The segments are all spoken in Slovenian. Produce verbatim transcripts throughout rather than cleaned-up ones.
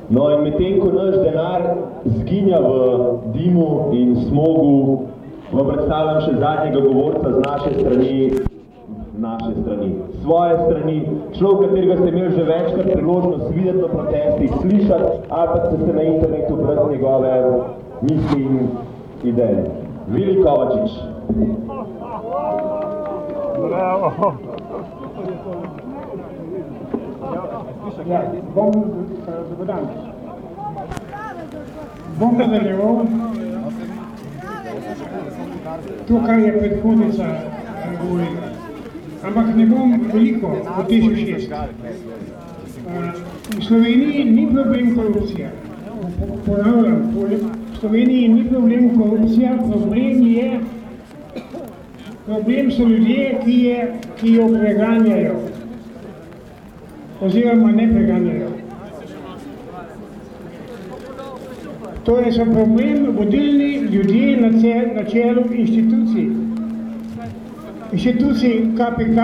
No in medtem, ko naš denar zginja v dimu in smogu, vam predstavljam še zadnjega govorca z naše strani, naše strani, svoje strani, človek, katerega ste imeli že večkrat priložnost videti na protestih, slišati, ali pa ste se na internetu brati njegove misli in ideje. Vili Kovačič. Bravo. Ja, bom, dober dan. Bom nadaljeval to, kar je predhodnica govorila. Ampak ne bom veliko o Tešu šest. V Sloveniji ni problem korupcija. Ponavljam, v Sloveniji ni problem korupcija, problem je, problem so ljudje, ki, je, ki jo preganjajo. Oziroma ne preganjajo. To je so problem vodilni ljudje na, cel, na čelu inštitucij. Inštitucij K P K,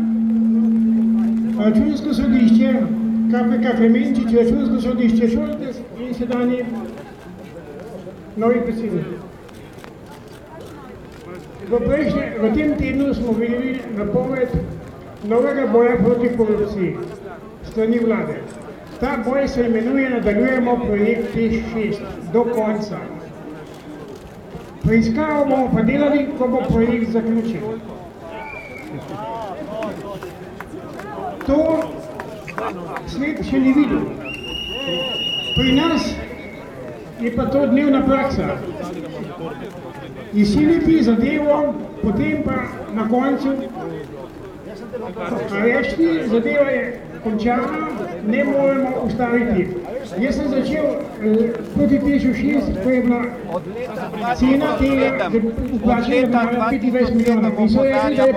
Računsko sodišče, K P K Klemenčič, Računsko sodišče Šoltes in sedanji novi predsednik. V, prejšnje, v tem tednu smo videli napoved novega boja proti korupciji strani vlade. Ta boj se imenuje Nadaljujemo projekt Teš šest do konca. Preiskavo bomo pa delali, ko bo projekt zaključen. To svet še ni videl. Pri nas je pa to dnevna praksa. Izsiliti zadevo, potem pa na koncu rešiti, zadeva je končana, ne moremo ustaviti. Jaz sem začel eh, proti Tešu šest, ko je bila cena tega, da vplačena petindvajset milijonov.